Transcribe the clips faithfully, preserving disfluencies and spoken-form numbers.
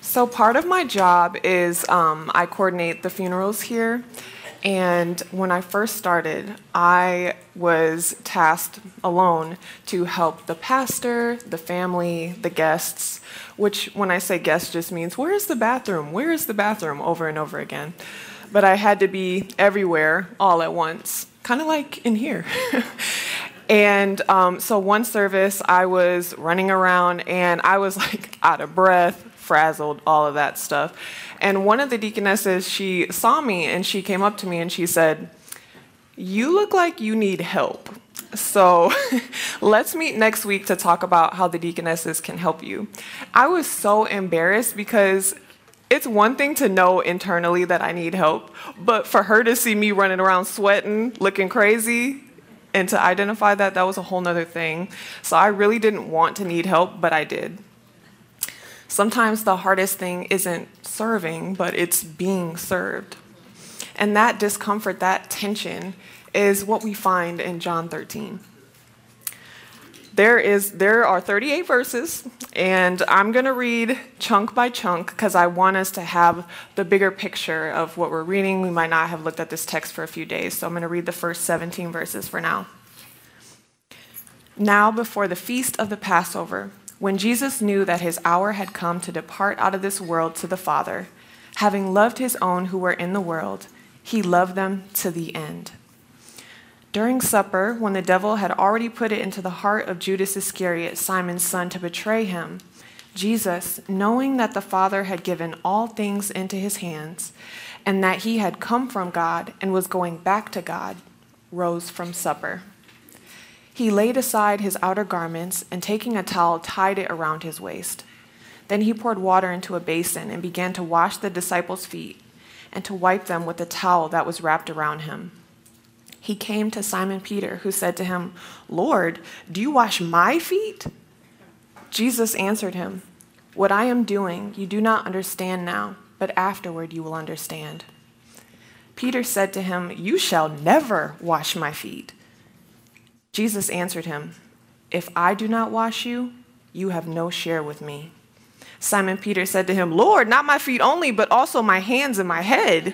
So part of my job is um, I coordinate the funerals here. And when I first started, I was tasked alone to help the pastor, the family, the guests, which when I say guests just means, where is the bathroom? Where is the bathroom? Over and over again. But I had to be everywhere all at once, kind of like in here. And um, so one service, I was running around and I was like out of breath, frazzled, all of that stuff. And one of the deaconesses, she saw me and she came up to me and she said, "You look like you need help. So let's meet next week to talk about how the deaconesses can help you." I was so embarrassed because it's one thing to know internally that I need help, but for her to see me running around sweating, looking crazy, and to identify that, that was a whole nother thing. So I really didn't want to need help, but I did. Sometimes the hardest thing isn't serving, but it's being served. And that discomfort, that tension, is what we find in John thirteen. There is, there are thirty-eight verses, and I'm going to read chunk by chunk because I want us to have the bigger picture of what we're reading. We might not have looked at this text for a few days, so I'm going to read the first seventeen verses for now. Now, before the feast of the Passover, when Jesus knew that his hour had come to depart out of this world to the Father, having loved his own who were in the world, he loved them to the end. During supper, when the devil had already put it into the heart of Judas Iscariot, Simon's son, to betray him, Jesus, knowing that the Father had given all things into his hands, and that he had come from God and was going back to God, rose from supper. He laid aside his outer garments and, taking a towel, tied it around his waist. Then he poured water into a basin and began to wash the disciples' feet and to wipe them with the towel that was wrapped around him. He came to Simon Peter, who said to him, "Lord, do you wash my feet?" Jesus answered him, "What I am doing you do not understand now, but afterward you will understand." Peter said to him, "You shall never wash my feet." Jesus answered him, "If I do not wash you, you have no share with me." Simon Peter said to him, "Lord, not my feet only, but also my hands and my head."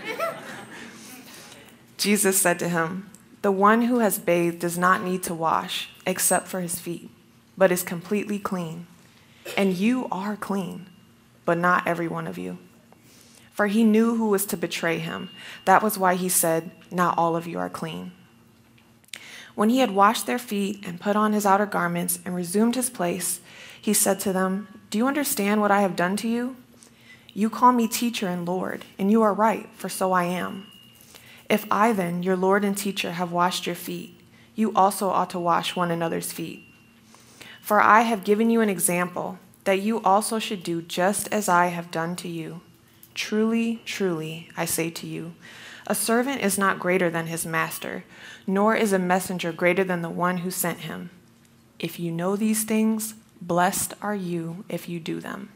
Jesus said to him, "The one who has bathed does not need to wash except for his feet, but is completely clean. And you are clean, but not every one of you." For he knew who was to betray him. That was why he said, "Not all of you are clean." When he had washed their feet and put on his outer garments and resumed his place, he said to them, "Do you understand what I have done to you? You call me teacher and Lord, and you are right, for so I am. If I then, your Lord and teacher, have washed your feet, you also ought to wash one another's feet. For I have given you an example, that you also should do just as I have done to you. Truly, truly, I say to you, a servant is not greater than his master, nor is a messenger greater than the one who sent him. If you know these things, blessed are you if you do them."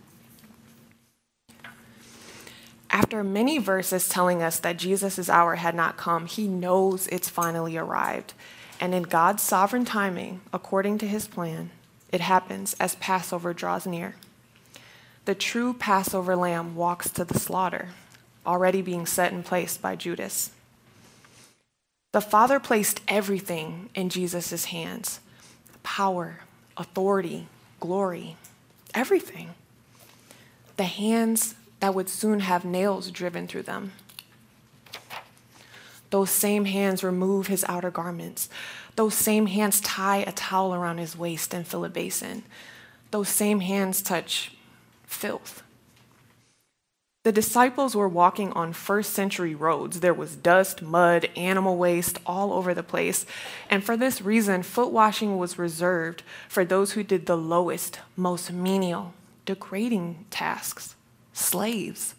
After many verses telling us that Jesus' hour had not come, he knows it's finally arrived. And in God's sovereign timing, according to his plan, it happens as Passover draws near. The true Passover lamb walks to the slaughter, already being set in place by Judas. The Father placed everything in Jesus' hands: power, authority, glory, everything. The hands that would soon have nails driven through them. Those same hands remove his outer garments. Those same hands tie a towel around his waist and fill a basin. Those same hands touch filth. The disciples were walking on first century roads. There was dust, mud, animal waste all over the place. And for this reason, foot washing was reserved for those who did the lowest, most menial, degrading tasks, slaves.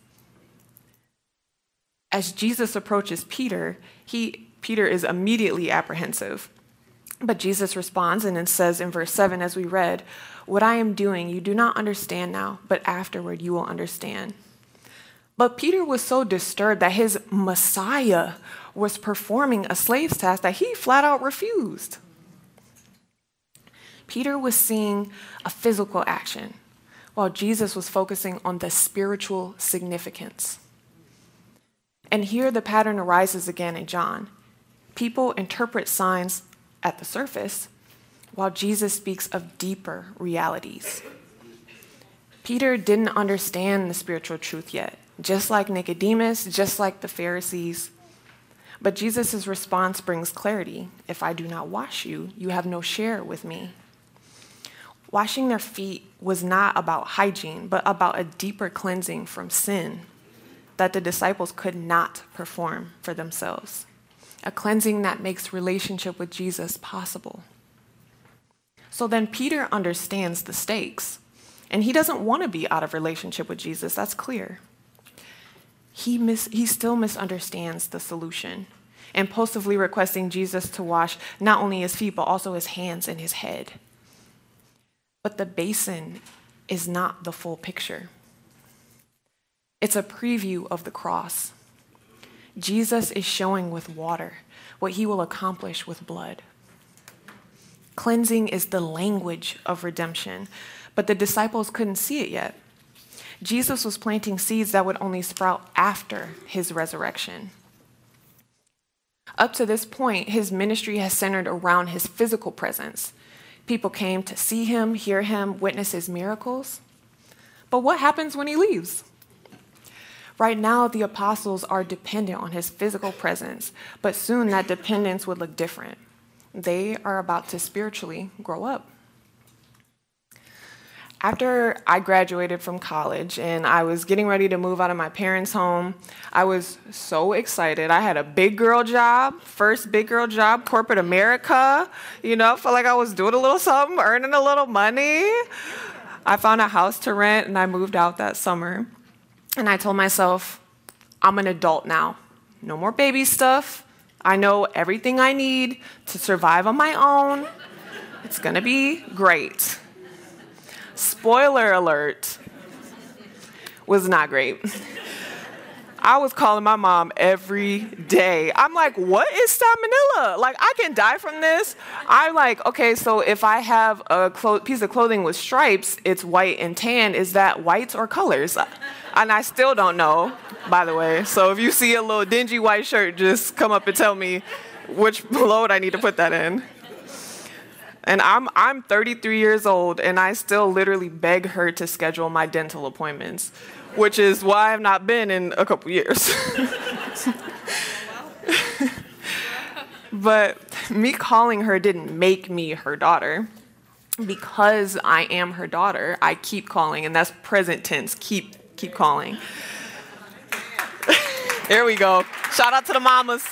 As Jesus approaches Peter, he, Peter is immediately apprehensive. But Jesus responds and then says in verse seven, as we read, "What I am doing you do not understand now, but afterward you will understand." But Peter was so disturbed that his Messiah was performing a slave's task that he flat out refused. Peter was seeing a physical action, while Jesus was focusing on the spiritual significance. And here the pattern arises again in John. People interpret signs at the surface, while Jesus speaks of deeper realities. Peter didn't understand the spiritual truth yet, just like Nicodemus, just like the Pharisees. But Jesus' response brings clarity. If I do not wash you, you have no share with me. Washing their feet was not about hygiene, but about a deeper cleansing from sin that the disciples could not perform for themselves. A cleansing that makes relationship with Jesus possible. So then Peter understands the stakes, and he doesn't want to be out of relationship with Jesus. That's clear. He, mis- he still misunderstands the solution, impulsively requesting Jesus to wash not only his feet, but also his hands and his head. But the basin is not the full picture. It's a preview of the cross. Jesus is showing with water what he will accomplish with blood. Cleansing is the language of redemption, but the disciples couldn't see it yet. Jesus was planting seeds that would only sprout after his resurrection. Up to this point, his ministry has centered around his physical presence. People came to see him, hear him, witness his miracles. But what happens when he leaves? Right now, the apostles are dependent on his physical presence, but soon that dependence would look different. They are about to spiritually grow up. After I graduated from college and I was getting ready to move out of my parents' home, I was so excited. I had a big girl job, first big girl job, corporate America. You know, felt like I was doing a little something, earning a little money. I found a house to rent and I moved out that summer. And I told myself, I'm an adult now. No more baby stuff. I know everything I need to survive on my own. It's gonna be great. Spoiler alert, was not great. I was calling my mom every day. I'm like, what is salmonella? Like, I can die from this. I'm like, okay, so if I have a clo- piece of clothing with stripes, it's white and tan. Is that whites or colors? And I still don't know, by the way. So if you see a little dingy white shirt, just come up and tell me which load I need to put that in. And I'm I'm thirty-three years old, and I still literally beg her to schedule my dental appointments, which is why I've not been in a couple years. But me calling her didn't make me her daughter. Because I am her daughter, I keep calling, and that's present tense, keep keep calling. There we go. Shout out to the mamas.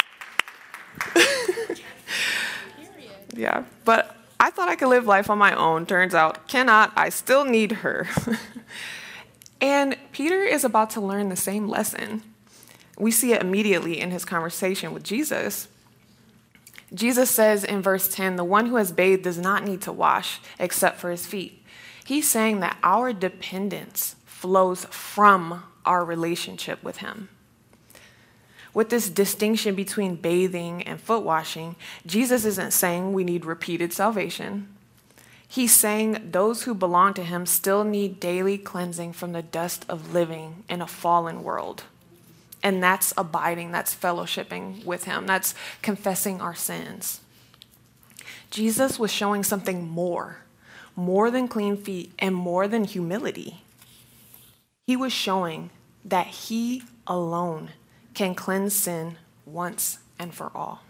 Yeah, but I thought I could live life on my own. Turns out, cannot. I still need her. And Peter is about to learn the same lesson. We see it immediately in his conversation with Jesus. Jesus says in verse ten, the one who has bathed does not need to wash except for his feet. He's saying that our dependence flows from our relationship with him. With this distinction between bathing and foot washing, Jesus isn't saying we need repeated salvation. He's saying those who belong to him still need daily cleansing from the dust of living in a fallen world. And that's abiding, that's fellowshipping with him, that's confessing our sins. Jesus was showing something more, more than clean feet and more than humility. He was showing that he alone can cleanse sin once and for all.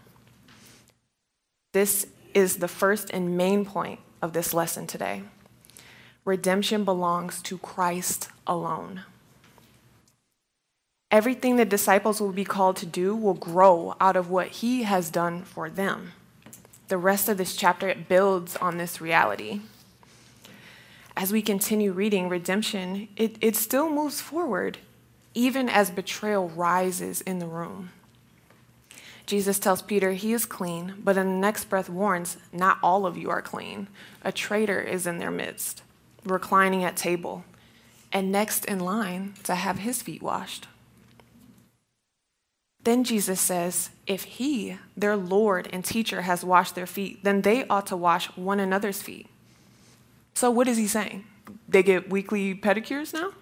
This is the first and main point of this lesson today. Redemption belongs to Christ alone. Everything the disciples will be called to do will grow out of what he has done for them. The rest of this chapter builds on this reality. As we continue reading redemption, it, it still moves forward, even as betrayal rises in the room. Jesus tells Peter he is clean, but in the next breath warns, not all of you are clean. A traitor is in their midst, reclining at table, and next in line to have his feet washed. Then Jesus says, if he, their Lord and teacher, has washed their feet, then they ought to wash one another's feet. So what is he saying? they get weekly pedicures now?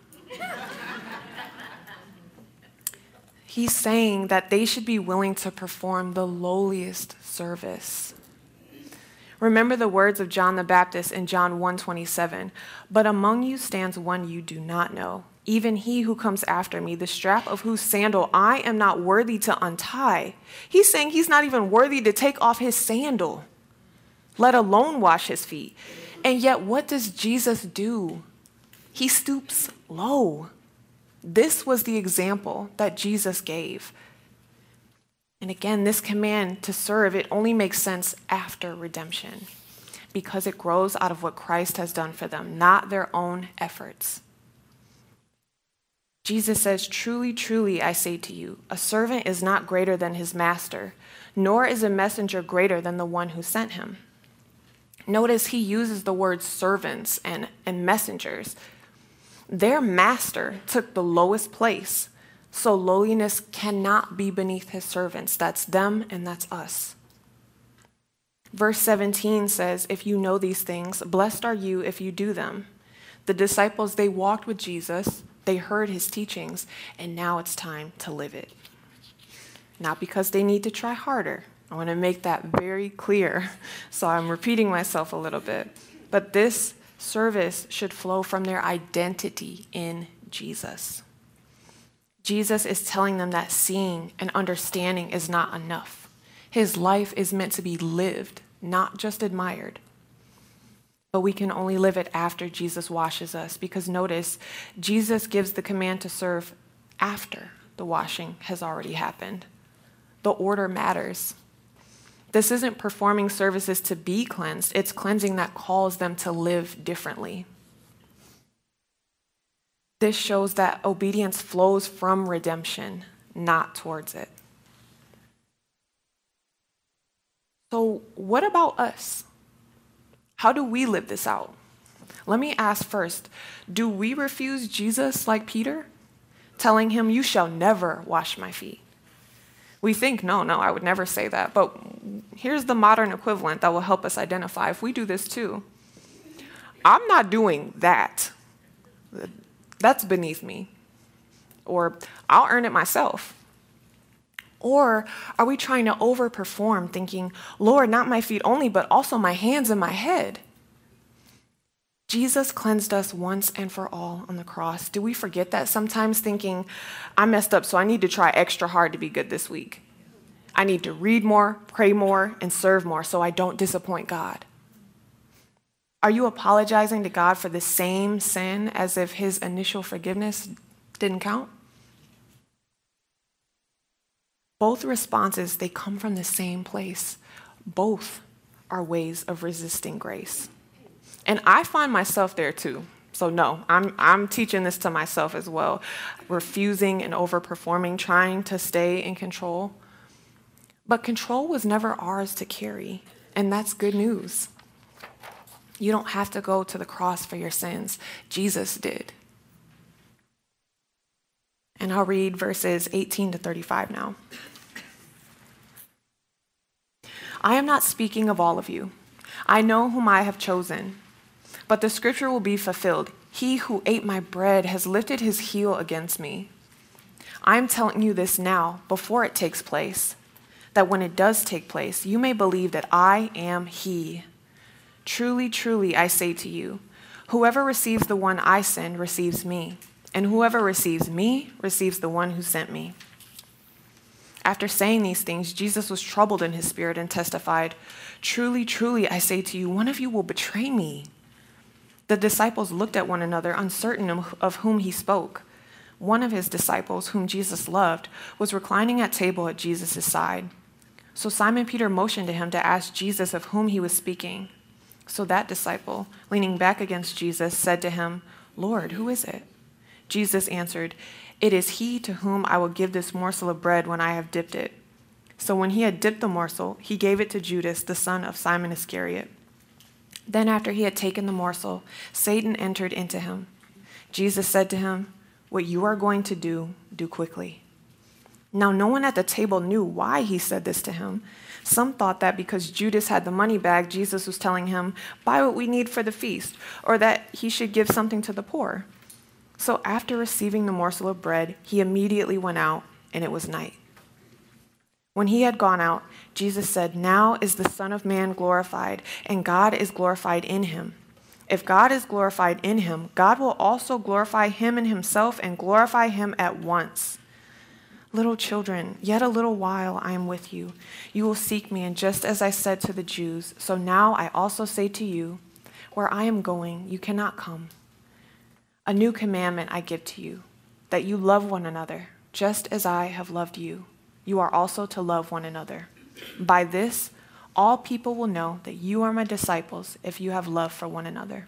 He's saying that they should be willing to perform the lowliest service. Remember the words of John the Baptist in John one twenty-seven, "But among you stands one you do not know, even he who comes after me, the strap of whose sandal I am not worthy to untie." He's saying he's not even worthy to take off his sandal, let alone wash his feet. And yet, what does Jesus do? He stoops low. This was the example that Jesus gave. And again, this command to serve, it only makes sense after redemption because it grows out of what Christ has done for them, not their own efforts. Jesus says, "Truly, truly, I say to you, a servant is not greater than his master, nor is a messenger greater than the one who sent him." Notice he uses the words servants and, and messengers. Their master took the lowest place, so lowliness cannot be beneath his servants. That's them and that's us. Verse seventeen says, "If you know these things, blessed are you if you do them." The disciples, they walked with Jesus, they heard his teachings, and now it's time to live it. Not because they need to try harder. I want to make that very clear, so I'm repeating myself a little bit. But this service should flow from their identity in Jesus. Jesus is telling them that seeing and understanding is not enough. His life is meant to be lived, not just admired. But we can only live it after Jesus washes us, because notice, Jesus gives the command to serve after the washing has already happened. The order matters. This isn't performing services to be cleansed. It's cleansing that calls them to live differently. This shows that obedience flows from redemption, not towards it. So what about us? How do we live this out? Let me ask first, do we refuse Jesus like Peter, telling him, "You shall never wash my feet"? We think, no, no, I would never say that. But here's the modern equivalent that will help us identify if we do this too. I'm not doing that. That's beneath me. Or I'll earn it myself. Or are we trying to overperform, thinking, "Lord, not my feet only, but also my hands and my head"? Jesus cleansed us once and for all on the cross. Do we forget that sometimes, thinking, "I messed up, so I need to try extra hard to be good this week. I need to read more, pray more, and serve more so I don't disappoint God"? Are you apologizing to God for the same sin as if his initial forgiveness didn't count? Both responses, they come from the same place. Both are ways of resisting grace. And I find myself there too. So no, I'm I'm teaching this to myself as well. Refusing and overperforming, trying to stay in control. But control was never ours to carry, and that's good news. You don't have to go to the cross for your sins. Jesus did. And I'll read verses eighteen to thirty-five now. "I am not speaking of all of you. I know whom I have chosen. But the scripture will be fulfilled. He who ate my bread has lifted his heel against me. I am telling you this now, before it takes place, that when it does take place, you may believe that I am he. Truly, truly, I say to you, whoever receives the one I send receives me, and whoever receives me receives the one who sent me." After saying these things, Jesus was troubled in his spirit and testified, "Truly, truly, I say to you, one of you will betray me." The disciples looked at one another, uncertain of whom he spoke. One of his disciples, whom Jesus loved, was reclining at table at Jesus' side. So Simon Peter motioned to him to ask Jesus of whom he was speaking. So that disciple, leaning back against Jesus, said to him, "Lord, who is it?" Jesus answered, "It is he to whom I will give this morsel of bread when I have dipped it." So when he had dipped the morsel, he gave it to Judas, the son of Simon Iscariot. Then after he had taken the morsel, Satan entered into him. Jesus said to him, "What you are going to do, do quickly." Now, no one at the table knew why he said this to him. Some thought that because Judas had the money bag, Jesus was telling him, buy what we need for the feast, or that he should give something to the poor. So after receiving the morsel of bread, he immediately went out, and it was night. When he had gone out, Jesus said, now is the Son of Man glorified, and God is glorified in him. If God is glorified in him, God will also glorify him in himself and glorify him at once. Little children, yet a little while I am with you. You will seek me, and just as I said to the Jews, so now I also say to you, where I am going, you cannot come. A new commandment I give to you, that you love one another, just as I have loved you. You are also to love one another. By this, all people will know that you are my disciples if you have love for one another.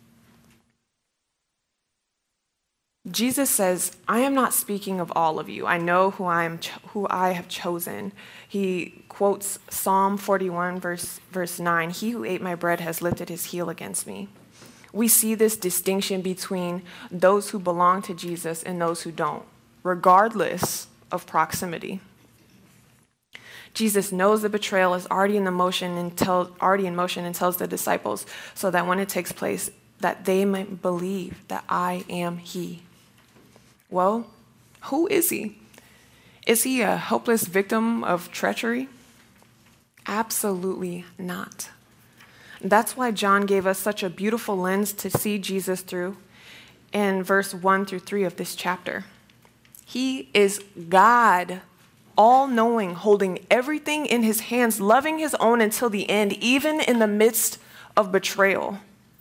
Jesus says, I am not speaking of all of you. I know who I am, cho- who I have chosen. He quotes Psalm forty-one, verse, verse nine. He who ate my bread has lifted his heel against me. We see this distinction between those who belong to Jesus and those who don't, regardless of proximity. Jesus knows the betrayal is already in the motion and tell, already in motion and tells the disciples so that when it takes place, that they might believe that I am he. Well, who is he? Is he a helpless victim of treachery? Absolutely not. That's why John gave us such a beautiful lens to see Jesus through in verse one through three of this chapter. He is God, all-knowing, holding everything in his hands, loving his own until the end, even in the midst of betrayal.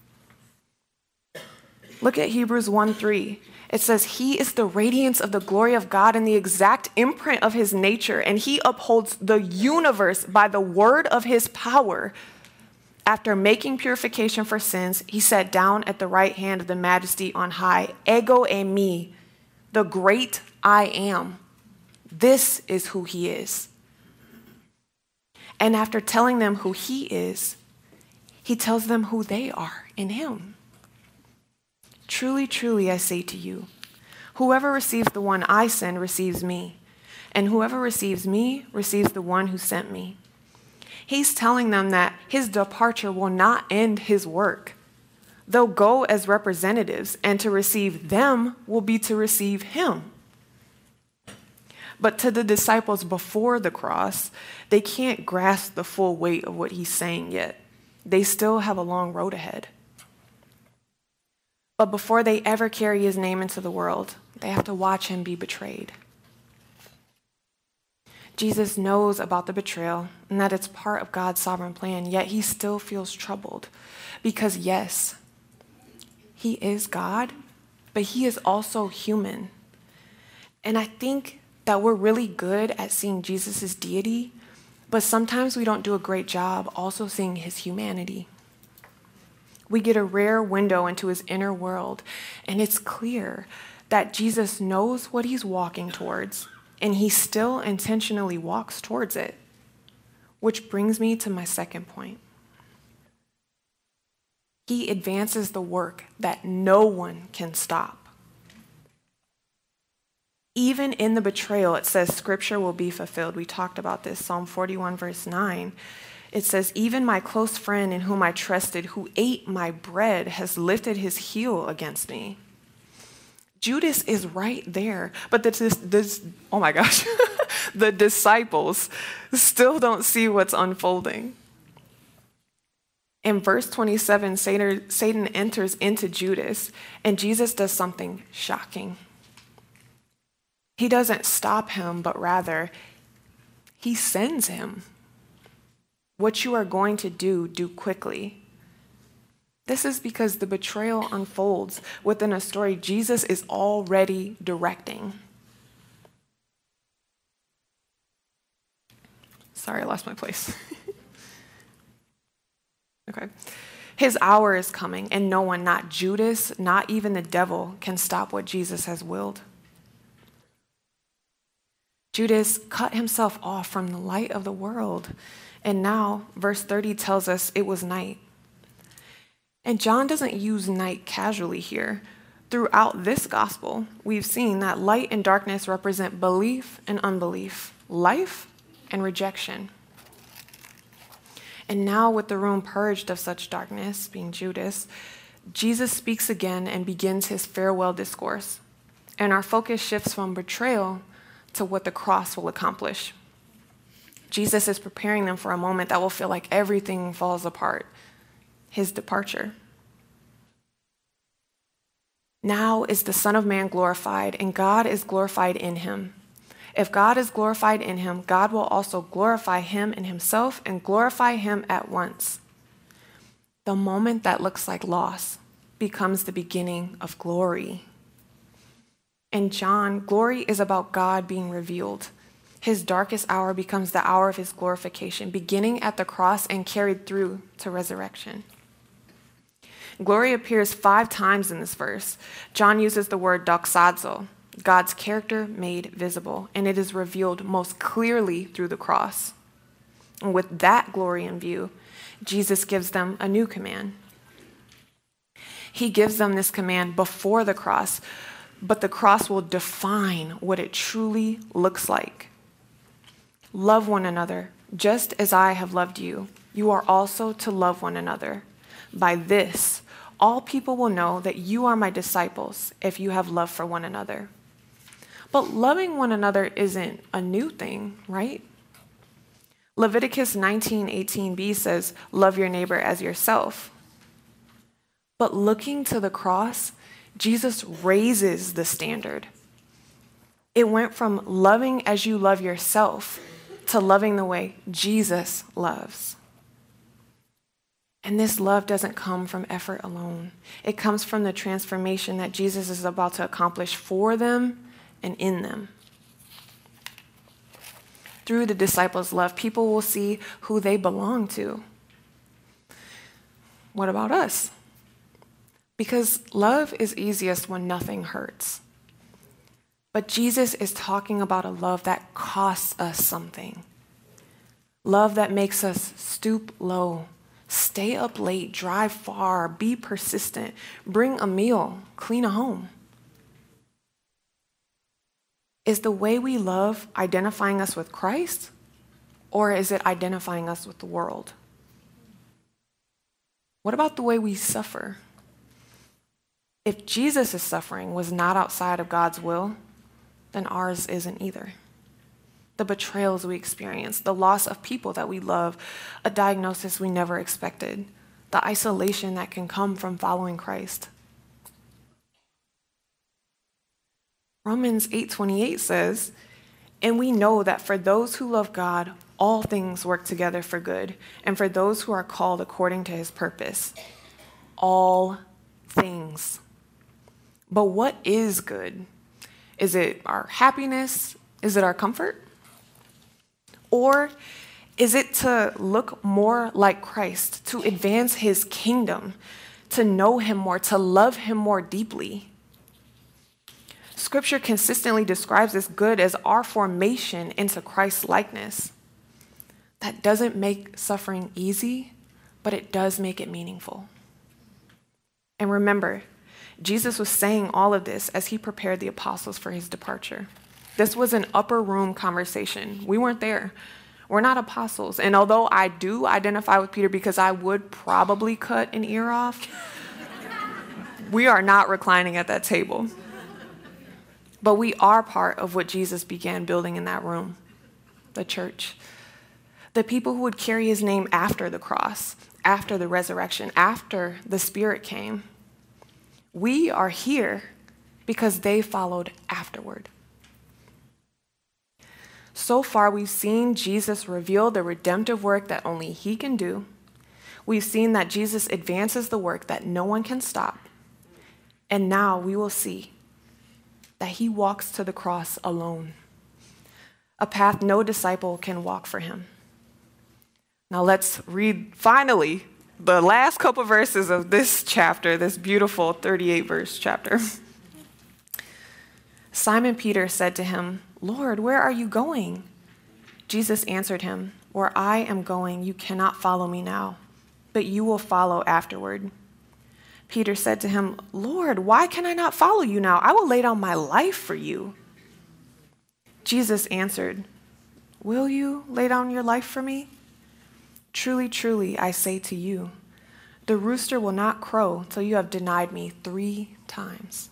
Look at Hebrews one three. It says, he is the radiance of the glory of God and the exact imprint of his nature, and he upholds the universe by the word of his power. After making purification for sins, he sat down at the right hand of the majesty on high. Ego eimi, the great I am. This is who he is. And after telling them who he is, he tells them who they are in him. Truly, truly, I say to you, whoever receives the one I send receives me, and whoever receives me receives the one who sent me. He's telling them that his departure will not end his work. They'll go as representatives, and to receive them will be to receive him. But to the disciples before the cross, they can't grasp the full weight of what he's saying yet. They still have a long road ahead. But before they ever carry his name into the world, they have to watch him be betrayed. Jesus knows about the betrayal and that it's part of God's sovereign plan, yet he still feels troubled because, yes, he is God, but he is also human. And I think that we're really good at seeing Jesus' deity, but sometimes we don't do a great job also seeing his humanity. We get a rare window into his inner world, and it's clear that Jesus knows what he's walking towards, and he still intentionally walks towards it. Which brings me to my second point. He advances the work that no one can stop. Even in the betrayal, it says scripture will be fulfilled. We talked about this, Psalm forty-one, verse nine. It says, even my close friend in whom I trusted, who ate my bread, has lifted his heel against me. Judas is right there, but this, this oh my gosh, the disciples still don't see what's unfolding. In verse twenty-seven, Satan, Satan enters into Judas, and Jesus does something shocking. He doesn't stop him, but rather, he sends him. What you are going to do, do quickly. This is because the betrayal unfolds within a story Jesus is already directing. Sorry, I lost my place. Okay. His hour is coming, and no one, not Judas, not even the devil, can stop what Jesus has willed. Judas cut himself off from the light of the world. And now, verse thirty tells us it was night. And John doesn't use night casually here. Throughout this gospel, we've seen that light and darkness represent belief and unbelief, life and rejection. And now, with the room purged of such darkness, being Judas, Jesus speaks again and begins his farewell discourse. And our focus shifts from betrayal to what the cross will accomplish. Jesus is preparing them for a moment that will feel like everything falls apart, his departure. Now is the Son of Man glorified, and God is glorified in him. If God is glorified in him, God will also glorify him in himself and glorify him at once. The moment that looks like loss becomes the beginning of glory. In John, glory is about God being revealed. His darkest hour becomes the hour of his glorification, beginning at the cross and carried through to resurrection. Glory appears five times in this verse. John uses the word doxazo, God's character made visible, and it is revealed most clearly through the cross. And with that glory in view, Jesus gives them a new command. He gives them this command before the cross, but the cross will define what it truly looks like. Love one another, just as I have loved you. You are also to love one another. By this, all people will know that you are my disciples if you have love for one another. But loving one another isn't a new thing, right? Leviticus nineteen eighteen b says, love your neighbor as yourself. But looking to the cross, Jesus raises the standard. It went from loving as you love yourself to loving the way Jesus loves. And this love doesn't come from effort alone. It comes from the transformation that Jesus is about to accomplish for them and in them. Through the disciples' love, people will see who they belong to. What about us? Because love is easiest when nothing hurts. But Jesus is talking about a love that costs us something. Love that makes us stoop low, stay up late, drive far, be persistent, bring a meal, clean a home. Is the way we love identifying us with Christ, or is it identifying us with the world? What about the way we suffer? If Jesus' suffering was not outside of God's will, then ours isn't either. The betrayals we experience, the loss of people that we love, a diagnosis we never expected, the isolation that can come from following Christ. Romans eight twenty-eight says, and we know that for those who love God, all things work together for good, and for those who are called according to his purpose. All things. But what is good? Is it our happiness? Is it our comfort? Or is it to look more like Christ, to advance his kingdom, to know him more, to love him more deeply? Scripture consistently describes this good as our formation into Christ's likeness. That doesn't make suffering easy, but it does make it meaningful. And remember, Jesus was saying all of this as he prepared the apostles for his departure. This was an upper room conversation. We weren't there. We're not apostles. And although I do identify with Peter because I would probably cut an ear off, we are not reclining at that table. But we are part of what Jesus began building in that room, the church. The people who would carry his name after the cross, after the resurrection, after the Spirit came. We are here because they followed afterward. So far, we've seen Jesus reveal the redemptive work that only he can do. We've seen that Jesus advances the work that no one can stop. And now we will see that he walks to the cross alone, a path no disciple can walk for him. Now let's read, finally, the last couple verses of this chapter, this beautiful thirty-eight verse chapter. Simon Peter said to him, Lord, where are you going? Jesus answered him, where I am going, you cannot follow me now, but you will follow afterward. Peter said to him, "Lord, why can I not follow you now? I will lay down my life for you." Jesus answered, "Will you lay down your life for me? Truly, truly, I say to you, the rooster will not crow till you have denied me three times."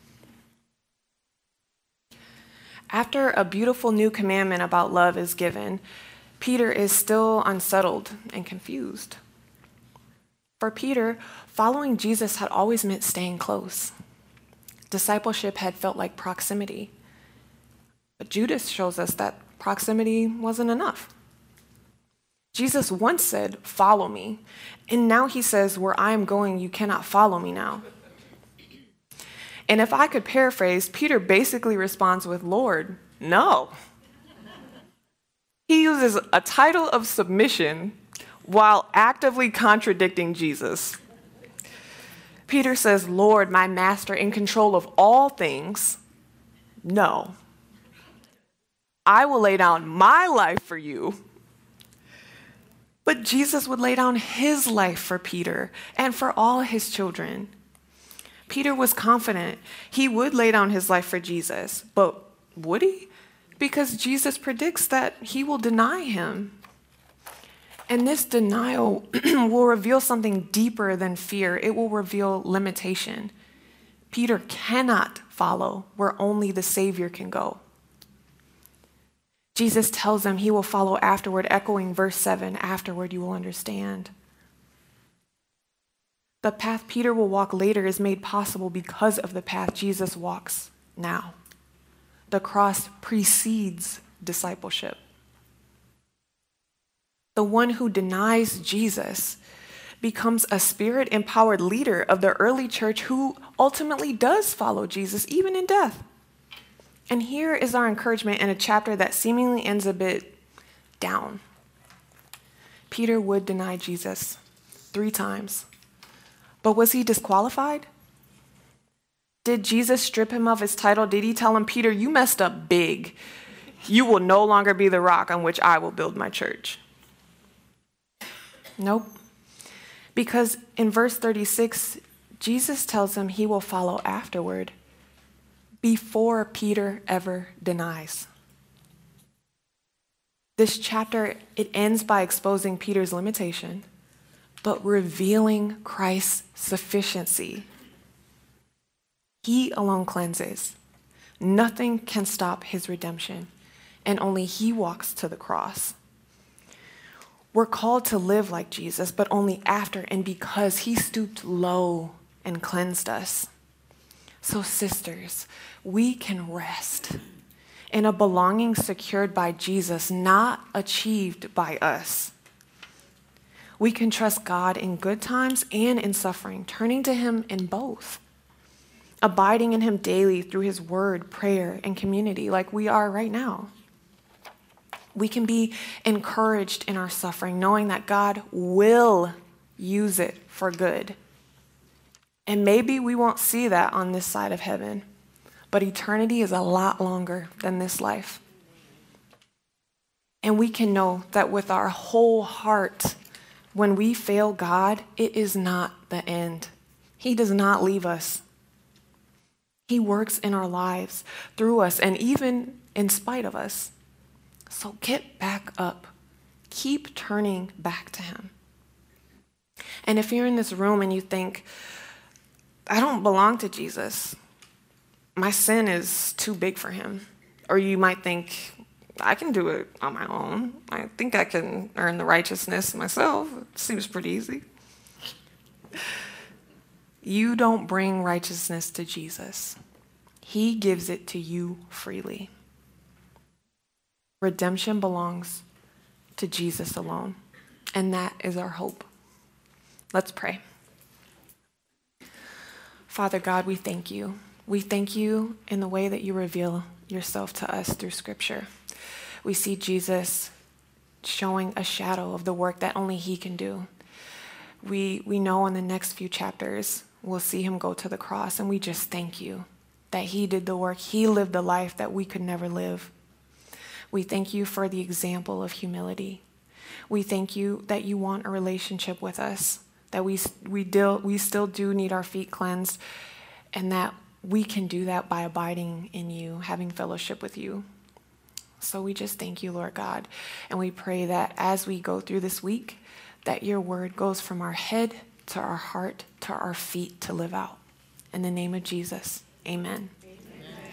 After a beautiful new commandment about love is given, Peter is still unsettled and confused. For Peter, following Jesus had always meant staying close. Discipleship had felt like proximity. But Judas shows us that proximity wasn't enough. Jesus once said, "Follow me," and now he says, "Where I am going, you cannot follow me now." And if I could paraphrase, Peter basically responds with, "Lord, no." He uses a title of submission while actively contradicting Jesus. Peter says, "Lord, my master, in control of all things, no. I will lay down my life for you." But Jesus would lay down his life for Peter and for all his children. Peter was confident he would lay down his life for Jesus, but would he? Because Jesus predicts that he will deny him. And this denial will reveal something deeper than fear. It will reveal limitation. Peter cannot follow where only the Savior can go. Jesus tells him he will follow afterward, echoing verse seven, "Afterward you will understand." The path Peter will walk later is made possible because of the path Jesus walks now. The cross precedes discipleship. The one who denies Jesus becomes a spirit-empowered leader of the early church who ultimately does follow Jesus, even in death. And here is our encouragement in a chapter that seemingly ends a bit down. Peter would deny Jesus three times. But was he disqualified? Did Jesus strip him of his title? Did he tell him, "Peter, you messed up big. You will no longer be the rock on which I will build my church"? Nope. Because in verse thirty-six, Jesus tells him he will follow afterward before Peter ever denies. This chapter, it ends by exposing Peter's limitation, but revealing Christ's sufficiency. He alone cleanses. Nothing can stop his redemption, and only he walks to the cross. We're called to live like Jesus, but only after and because he stooped low and cleansed us. So sisters, we can rest in a belonging secured by Jesus, not achieved by us. We can trust God in good times and in suffering, turning to him in both, abiding in him daily through his word, prayer, and community like we are right now. We can be encouraged in our suffering, knowing that God will use it for good. And maybe we won't see that on this side of heaven, but eternity is a lot longer than this life. And we can know that with our whole heart, when we fail God, it is not the end. He does not leave us. He works in our lives, through us, and even in spite of us. So get back up. Keep turning back to him. And if you're in this room and you think, "I don't belong to Jesus. My sin is too big for him." Or you might think, "I can do it on my own. I think I can earn the righteousness myself. It seems pretty easy." You don't bring righteousness to Jesus. He gives it to you freely. Redemption belongs to Jesus alone, and that is our hope. Let's pray. Father God, we thank you. We thank you in the way that you reveal yourself to us through Scripture. We see Jesus showing a shadow of the work that only he can do. We, we know in the next few chapters, we'll see him go to the cross, and we just thank you that he did the work. He lived the life that we could never live. We thank you for the example of humility. We thank you that you want a relationship with us, that we, we, deal, we still do need our feet cleansed, and that we can do that by abiding in you, having fellowship with you. So we just thank you, Lord God, and we pray that as we go through this week, that your word goes from our head to our heart to our feet to live out. In the name of Jesus, amen.